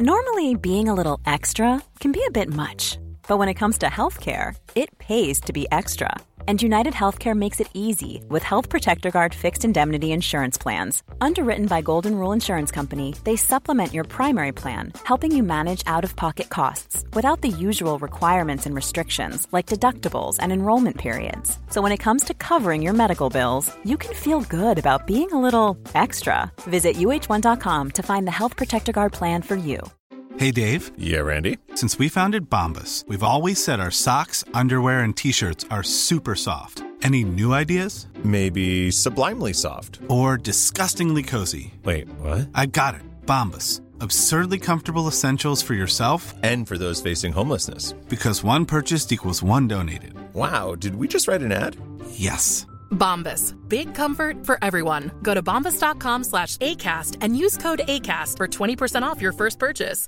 Normally, being a little extra can be a bit much, but when it comes to healthcare, it pays to be extra. And United Healthcare makes it easy with Health Protector Guard fixed indemnity insurance plans. Underwritten by Golden Rule Insurance Company, they supplement your primary plan, helping you manage out-of-pocket costs without the usual requirements and restrictions like deductibles and enrollment periods. So when it comes to covering your medical bills, you can feel good about being a little extra. Visit uh1.com to find the Health Protector Guard plan for you. Hey, Dave. Yeah, Randy. Since we founded Bombas, we've always said our socks, underwear, and T-shirts are super soft. Any new ideas? Maybe sublimely soft. Or disgustingly cozy. Wait, what? I got it. Bombas. Absurdly comfortable essentials for yourself and for those facing homelessness. Because one purchased equals one donated. Wow, did we just write an ad? Yes. Bombas. Big comfort for everyone. Go to bombas.com/ACAST and use code ACAST for 20% off your first purchase.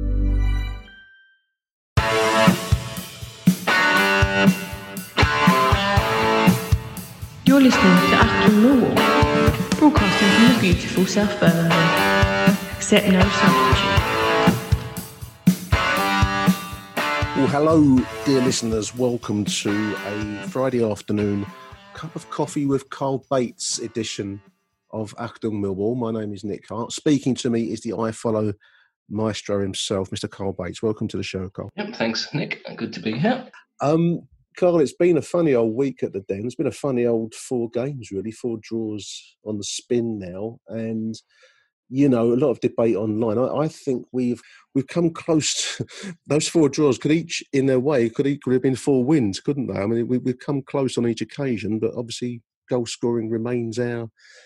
You're listening to Acton Millwall, broadcasting from the beautiful South Birmingham. Accept no substitute. Well, hello, dear listeners. Welcome to a Friday afternoon cup of coffee with Carl Bates edition of Achtung Millwall. My name is Nick Hart. Speaking to me is the I Follow maestro himself, Mr. Carl Bates. Welcome to the show, Carl. Yep, thanks, Nick. Good to be here. Carl, it's been a funny old week at the Den. It's been a funny old 4 games, really. 4 draws on the spin now. And, you know, a lot of debate online. I think we've come close. Those 4 draws could each, in their way, could equally have been 4 wins, couldn't they? I mean, we've come close on each occasion, but obviously goal scoring remains our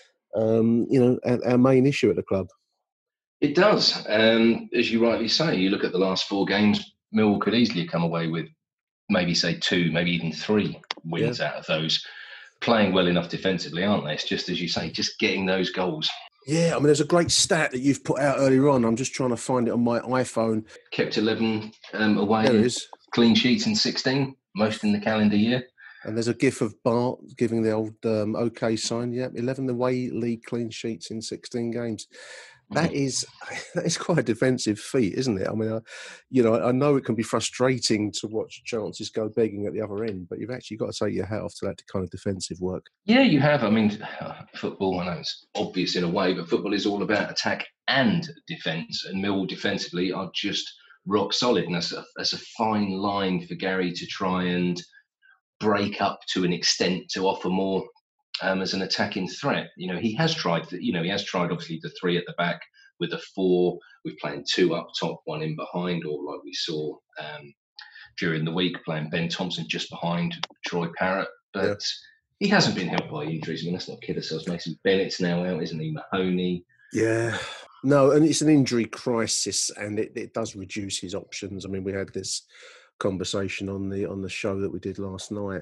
main issue at the club. It does. As you rightly say, you look at the last 4 games, Millwall could easily come away with maybe say 2, maybe even 3 wins out of those. Playing well enough defensively, aren't they? It's just, as you say, just getting those goals. Yeah, I mean, there's a great stat that you've put out earlier on. I'm just trying to find it on my iPhone. Kept 11 away. There it is. Clean sheets in 16, most in the calendar year. And there's a gif of Bart giving the old OK sign. Yeah, 11 away league clean sheets in 16 games. That is quite a defensive feat, isn't it? I mean, I know it can be frustrating to watch chances go begging at the other end, but you've actually got to take your hat off to that kind of defensive work. Yeah, you have. I mean, football, I know it's obvious in a way, but football is all about attack and defence, and Millwall defensively are just rock solid. And that's a fine line for Gary to try and break up to an extent to offer more as an attacking threat. You know, he has tried obviously the 3 at the back with a 4. We've playing 2 up top, 1 in behind, or like we saw during the week, playing Ben Thompson just behind Troy Parrott. But he hasn't been helped by injuries. I mean, let's not kid ourselves. Mason Bennett's now out, isn't he? Mahoney. Yeah. No, and it's an injury crisis, and it does reduce his options. I mean, we had this conversation on the show that we did last night.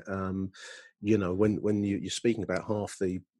When you're speaking about half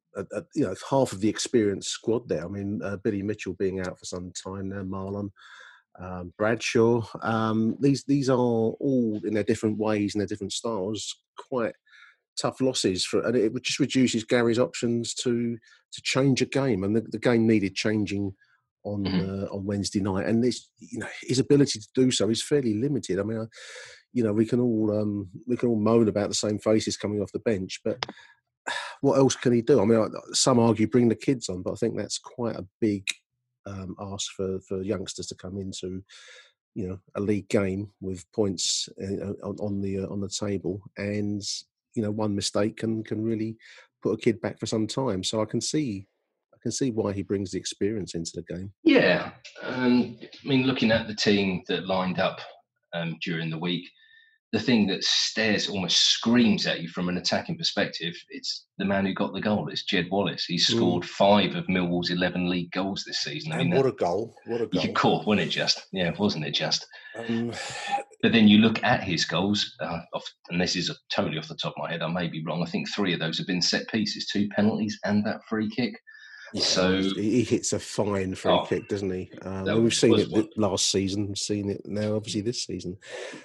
of the experienced squad there. I mean, Billy Mitchell being out for some time now, Marlon, Bradshaw. These are all in their different ways and their different styles quite tough losses and it just reduces Gary's options to change a game, and the game needed changing on Wednesday night, and this, his ability to do so is fairly limited. I mean, we can all moan about the same faces coming off the bench, but what else can he do? I mean, some argue bring the kids on, but I think that's quite a big ask for youngsters to come into a league game with points on the table, and one mistake can really put a kid back for some time. So I can see why he brings the experience into the game. Yeah, I mean, looking at the team that lined up during the week, the thing that almost screams at you from an attacking perspective, it's the man who got the goal. It's Jed Wallace. He's scored 5 of Millwall's 11 league goals this season. I mean, what a goal. What a goal. You caught, wasn't it just? Yeah, wasn't it just? But then you look at his goals, and this is totally off the top of my head, I may be wrong. I think 3 of those have been set pieces, 2 penalties and that free kick. Yeah, so he hits a fine free kick, doesn't he? We've seen it last season, we've seen it now, obviously this season.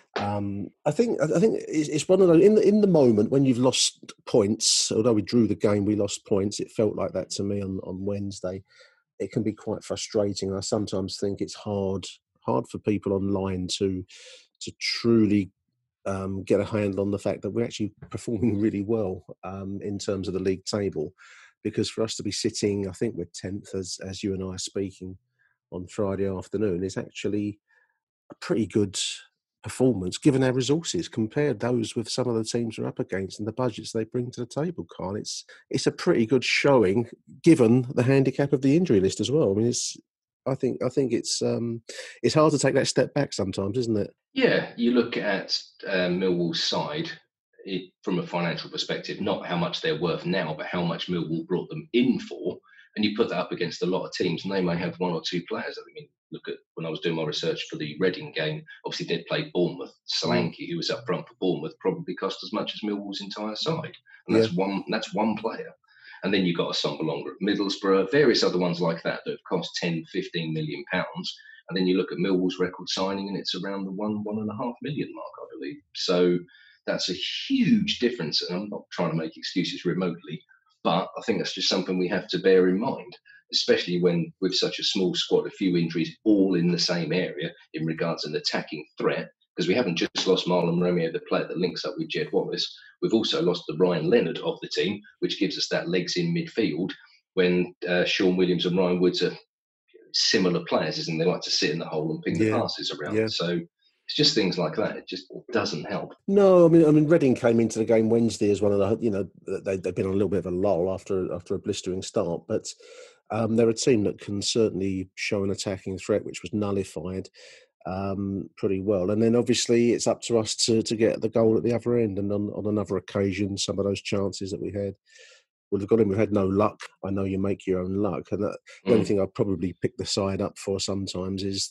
I think it's one of those in the moment when you've lost points. Although we drew the game, we lost points. It felt like that to me on Wednesday. It can be quite frustrating. I sometimes think it's hard hard for people online to truly get a handle on the fact that we're actually performing really well in terms of the league table. Because for us to be sitting, I think we're 10th as you and I are speaking on Friday afternoon, is actually a pretty good performance given our resources. Compared those with some of the teams we're up against and the budgets they bring to the table, Carl. It's a pretty good showing given the handicap of the injury list as well. I mean, I think it's hard to take that step back sometimes, isn't it? Yeah, you look at Millwall's side from a financial perspective, not how much they're worth now, but how much Millwall brought them in for, and you put that up against a lot of teams, and they may have one or two players. I mean, look at when I was doing my research for the Reading game, obviously they'd played Bournemouth. Solanke, who was up front for Bournemouth, probably cost as much as Millwall's entire side, and that's one player. And then you've got a Sombalonga at Middlesbrough, various other ones like that have cost 10, 15 million pounds. And then you look at Millwall's record signing and it's around the 1.5 million mark, I believe. So that's a huge difference. And I'm not trying to make excuses remotely, but I think that's just something we have to bear in mind, especially when with such a small squad, a few injuries all in the same area in regards to an attacking threat. Because we haven't just lost Marlon Romeo, the player that links up with Jed Wallace. We've also lost the Ryan Leonard of the team, which gives us that legs in midfield when Sean Williams and Ryan Woods are similar players, isn't they? Like to sit in the hole and ping the passes around. Yeah. So it's just things like that. It just doesn't help. No, I mean, Reading came into the game Wednesday as one of the, they've been on a little bit of a lull after a blistering start, but they're a team that can certainly show an attacking threat, which was nullified pretty well. And then obviously it's up to us to get the goal at the other end. And on another occasion, some of those chances that we had, we've got in. We've had no luck. I know you make your own luck, and the only thing I'd probably pick the side up for sometimes is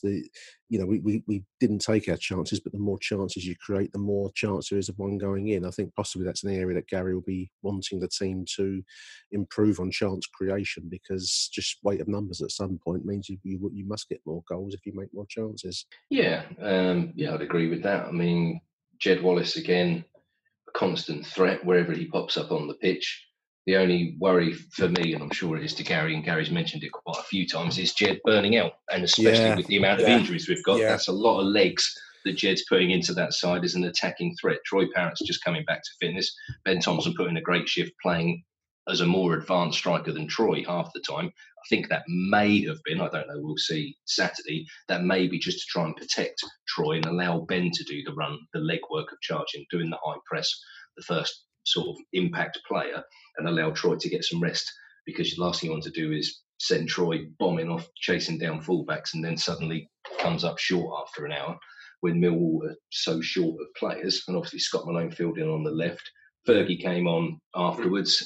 we didn't take our chances, but the more chances you create, the more chance there is of one going in. I think possibly that's an area that Gary will be wanting the team to improve on chance creation, because just weight of numbers at some point means you must get more goals if you make more chances. Yeah, I'd agree with that. I mean, Jed Wallace again, a constant threat wherever he pops up on the pitch. The only worry for me, and I'm sure it is to Gary, and Gary's mentioned it quite a few times, is Jed burning out. And especially with the amount of injuries we've got, that's a lot of legs that Jed's putting into that side as an attacking threat. Troy Parrott's just coming back to fitness. Ben Thompson put in a great shift playing as a more advanced striker than Troy half the time. I think that may have been, I don't know, we'll see Saturday, that may be just to try and protect Troy and allow Ben to do the run, the legwork of charging, doing the high press, the first sort of impact player, and allow Troy to get some rest, because the last thing you want to do is send Troy bombing off, chasing down fullbacks, and then suddenly comes up short after an hour when Millwall are so short of players. And obviously Scott Malone filled in on the left. Fergie came on afterwards.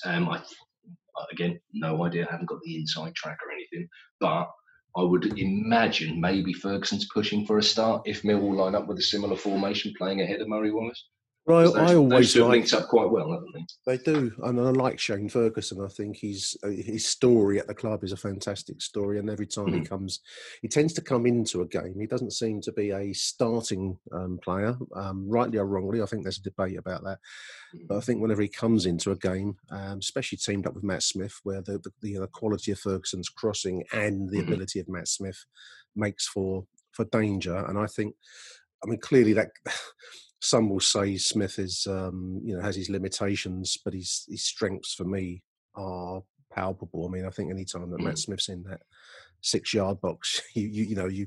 Again, no idea, I haven't got the inside track or anything, but I would imagine maybe Ferguson's pushing for a start if Millwall line up with a similar formation playing ahead of Murray Wallace. Right, I always like linked up quite well, haven't they? They do, and I like Shane Ferguson. I think his story at the club is a fantastic story, and every time he tends to come into a game. He doesn't seem to be a starting player, rightly or wrongly. I think there's a debate about that, but I think whenever he comes into a game, especially teamed up with Matt Smith, where the quality of Ferguson's crossing and the ability of Matt Smith makes for danger, and I think, clearly that. Some will say Smith is, has his limitations, but his strengths for me are palpable. I think any time that Matt Smith's in that 6-yard box, the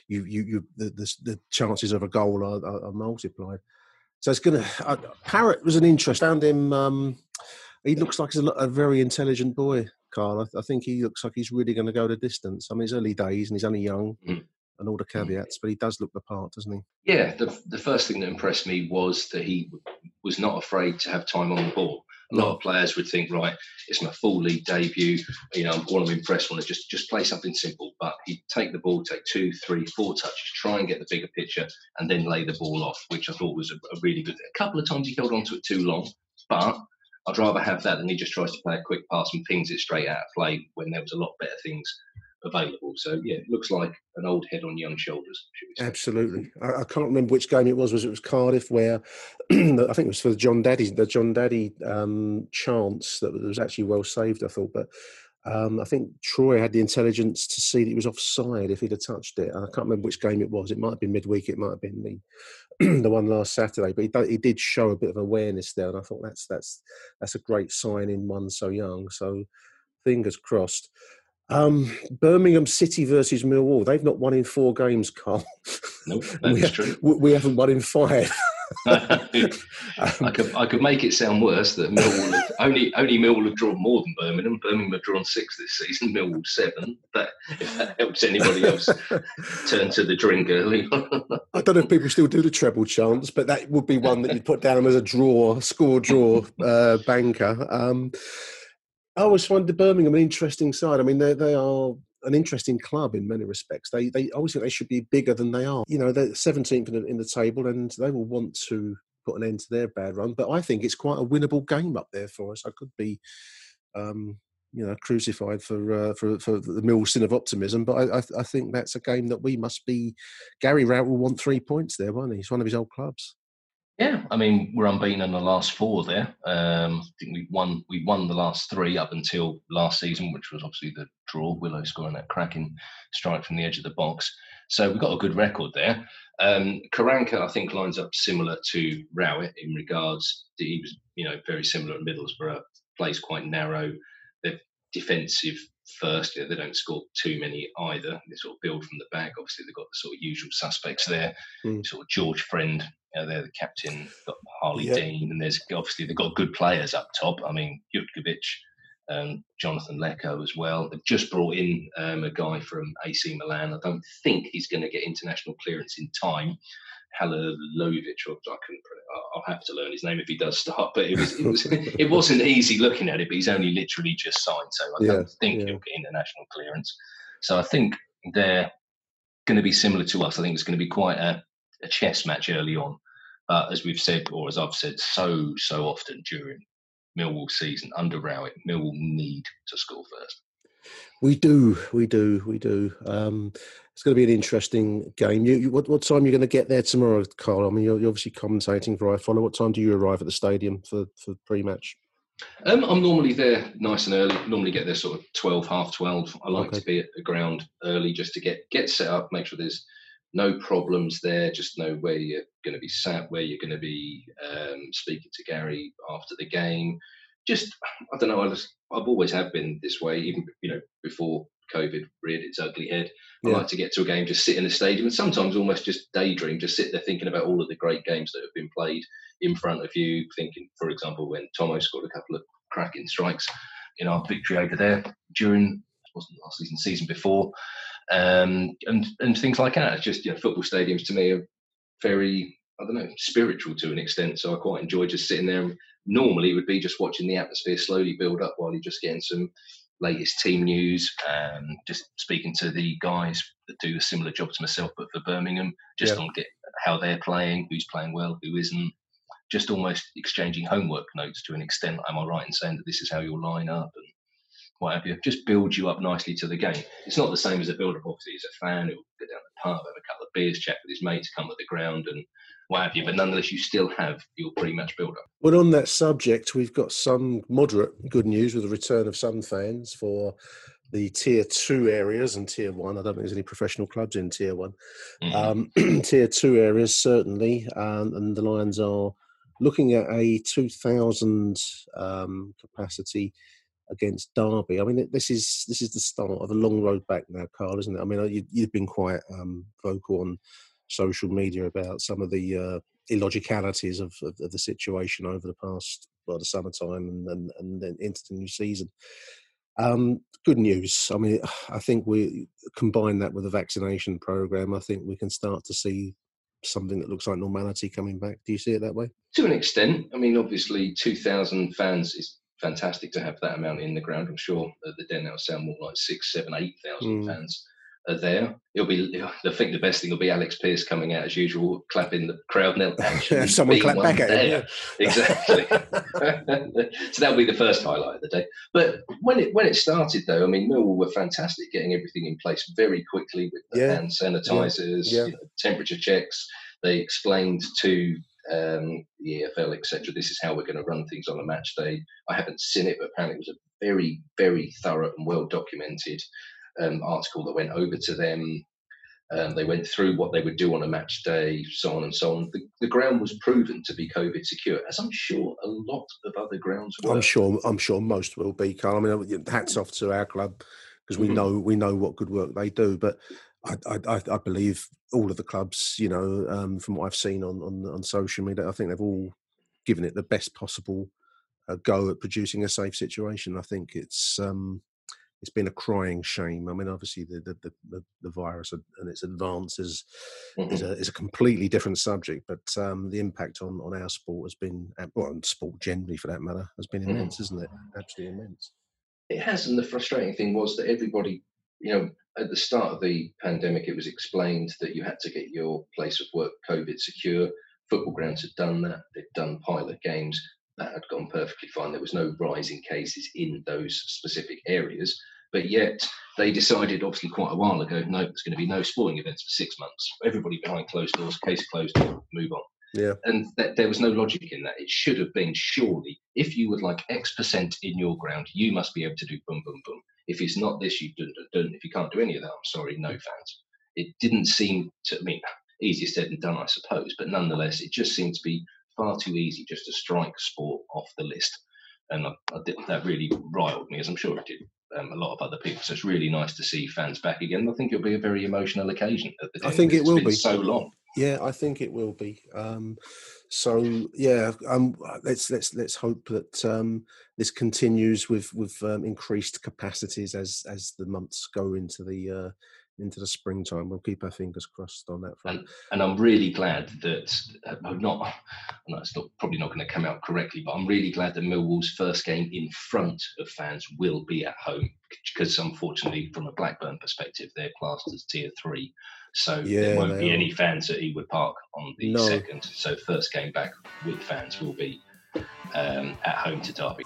chances of a goal are multiplied. So it's going to. Parrott was an interest. Found him. He looks like he's a very intelligent boy, Carl. I think he looks like he's really going to go the distance. It's early days and he's only young. And all the caveats, but he does look the part, doesn't he? Yeah, the first thing that impressed me was that he was not afraid to have time on the ball. A lot of players would think, right, it's my full league debut, I want to impress, want to just play something simple. But he'd take the ball, take 2, 3, 4 touches, try and get the bigger picture, and then lay the ball off, which I thought was a really good thing. A couple of times he held on to it too long, but I'd rather have that than he just tries to play a quick pass and pings it straight out of play when there was a lot better things available. So yeah, it looks like an old head on young shoulders. Absolutely. I can't remember which game it was. It was Cardiff, where I think it was for the John Daddy chance that was actually well saved, I thought. But I think Troy had the intelligence to see that he was offside if he'd have touched it. I can't remember which game it was. It might have been midweek. It might have been the one last Saturday. But he did show a bit of awareness there, and I thought that's a great sign in one so young. So fingers crossed. Birmingham City versus Millwall. They've not won in 4 games, Carl. Nope, that's true. We haven't won in 5. I could make it sound worse that Millwall only Millwall have drawn more than Birmingham. Birmingham have drawn 6 this season. Millwall 7. But if that helps anybody else turn to the drink early. I don't know if people still do the treble chance, but that would be one that you'd put down as a score draw banker. I always find the Birmingham an interesting side. I mean, they are an interesting club in many respects. They always think they should be bigger than they are. You know, they're 17th in the table, and they will want to put an end to their bad run. But I think it's quite a winnable game up there for us. I could be, crucified for the Mill sin of optimism, but I think that's a game that we must be. Gary Rowett will want 3 points there, won't he? It's one of his old clubs. Yeah, I mean, we're unbeaten in the last 4 there. I think we won the last 3 up until last season, which was obviously the draw, Willow scoring that cracking strike from the edge of the box. So we've got a good record there. Karanka, I think, lines up similar to Rowett in regards that he was, very similar at Middlesbrough, plays quite narrow. They're defensive first. They don't score too many either. They sort of build from the back. Obviously, they've got the sort of usual suspects there. Sort of George Friend, they're the captain, got Harley Dean, and they've got good players up top. I mean, Jutkovic, Jonathan Leko as well. They've just brought in a guy from AC Milan. I don't think he's going to get international clearance in time. Halilovic, or I'll have to learn his name if he does start. But it wasn't easy looking at it. But he's only literally just signed, so I don't think he'll get international clearance. So I think they're going to be similar to us. I think it's going to be quite a chess match early on. As we've said, or as I've said so often during Millwall season, under Rowett, Millwall need to score first. We do. It's going to be an interesting game. What time are you going to get there tomorrow, Carl? I mean, you're obviously commentating for iFollow. What time do you arrive at the stadium for pre-match? I'm normally there nice and early. Normally get there sort of 12, half 12. I like to be at the ground early just to get set up, make sure there's no problems there, just know where you're going to be sat, where you're going to be speaking to Gary after the game. Just, I don't know, I've always have been this way, even before COVID reared its ugly head. I like to get to a game, just sit in the stadium, and sometimes almost just daydream, just sit there thinking about all of the great games that have been played in front of you, thinking, for example, when Tomo scored a couple of cracking strikes in our victory over there during, wasn't last season before, and things like that. It's just, football stadiums to me are very, I don't know, spiritual to an extent, so I quite enjoy just sitting there. Normally it would be just watching the atmosphere slowly build up while you're just getting some latest team news, just speaking to the guys that do a similar job to myself but for Birmingham, just on how they're playing, who's playing well, who isn't, just almost exchanging homework notes to an extent. Am I right in saying that this is how you'll line up and what have you? Just build you up nicely to the game. It's not the same as a build-up, obviously, as a fan who'll go down the pub, have a couple of beers, chat with his mates, come to the ground and what have you, but nonetheless you still have your pre-match build-up. Well, on that subject, we've got some moderate good news with the return of some fans for the Tier 2 areas and Tier 1. I don't think there's any professional clubs in Tier 1. Tier 2 areas, certainly, and the Lions are looking at a 2,000 capacity against Derby. I mean, this is the start of a long road back now, Carl, isn't it? I mean, you've been quite vocal on social media about some of the illogicalities of the situation over the past, the summertime and then into the new season. Good news. I mean, I think we combine that with a vaccination program. I think we can start to see something that looks like normality coming back. Do you see it that way? To an extent. I mean, obviously 2,000 fans is fantastic to have that amount in the ground. I'm sure the Den now sound more like 6,000, 7,000, 8,000 fans are there. I think the best thing will be Alex Pearce coming out as usual, clapping the crowd. Actually someone clap back at him. Yeah. Exactly. So that'll be the first highlight of the day. But when it started, though, I mean, Millwall were fantastic, getting everything in place very quickly with the hand sanitisers, temperature checks. They explained to the EFL, etc., this is how we're going to run things on a match day. I haven't seen it, but apparently it was a very, very thorough and well documented article that went over to them. They went through what they would do on a match day, so on and so on. The ground was proven to be COVID secure, as I'm sure a lot of other grounds were. I'm sure most will be, Carl. I mean, hats off to our club, because we know what good work they do. But I believe all of the clubs, from what I've seen on social media, I think they've all given it the best possible go at producing a safe situation. I think it's been a crying shame. I mean, obviously the virus and its advances is a completely different subject, but the impact on our sport has been, well, on sport generally for that matter, has been immense, isn't it? Absolutely immense. It has, and the frustrating thing was that everybody, at the start of the pandemic, it was explained that you had to get your place of work COVID secure. Football grounds had done that. They'd done pilot games. That had gone perfectly fine. There was no rise in cases in those specific areas. But yet they decided, obviously quite a while ago, no, there's going to be no sporting events for 6 months. Everybody behind closed doors, case closed, move on. Yeah. And there was no logic in that. It should have been, surely, if you would like X% in your ground, you must be able to do boom, boom, boom. If it's not this, you done. If you can't do any of that, I'm sorry, no fans. It didn't seem to, easier said than done, I suppose. But nonetheless, it just seemed to be far too easy just to strike sport off the list. And that really riled me, as I'm sure it did a lot of other people. So it's really nice to see fans back again. I think it'll be a very emotional occasion at the day. I think it will be. So long. Yeah, I think it will be. Let's hope that this continues with increased capacities as the months go into the springtime. We'll keep our fingers crossed on that front. And I'm really glad that it's probably not going to come out correctly, but I'm really glad that Millwall's first game in front of fans will be at home, because unfortunately, from a Blackburn perspective, they're classed as Tier 3. So there won't be any fans at Ewood Park on the second. So first game back with fans will be at home to Derby.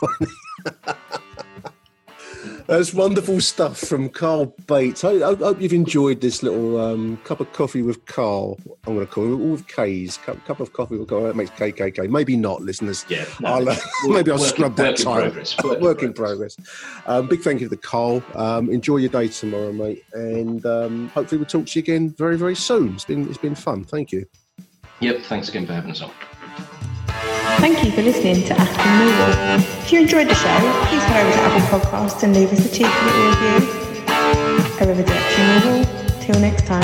That's wonderful stuff from Carl Bates. I hope you've enjoyed this little cup of coffee with Carl. I'm going to call it all with K's. Cup of coffee with Carl. That makes KKK. Maybe not, listeners. Yeah, maybe I'll scrub that title. Work in progress. Big thank you to Carl. Enjoy your day tomorrow, mate. And hopefully we'll talk to you again very, very soon. It's been fun. Thank you. Yep. Thanks again for having us on. Thank you for listening to Aston Millwall. If you enjoyed the show, please head over to Apple Podcasts and leave us a cheeky little review. Arrivederci Millwall. Till next time.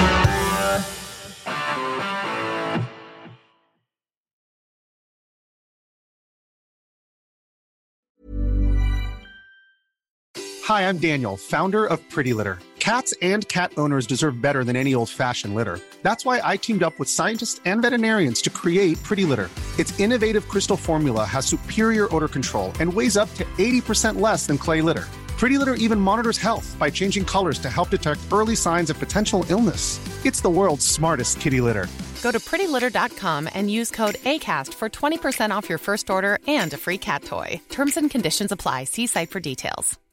Hi, I'm Daniel, founder of Pretty Litter. Cats and cat owners deserve better than any old-fashioned litter. That's why I teamed up with scientists and veterinarians to create Pretty Litter. Its innovative crystal formula has superior odor control and weighs up to 80% less than clay litter. Pretty Litter even monitors health by changing colors to help detect early signs of potential illness. It's the world's smartest kitty litter. Go to prettylitter.com and use code ACAST for 20% off your first order and a free cat toy. Terms and conditions apply. See site for details.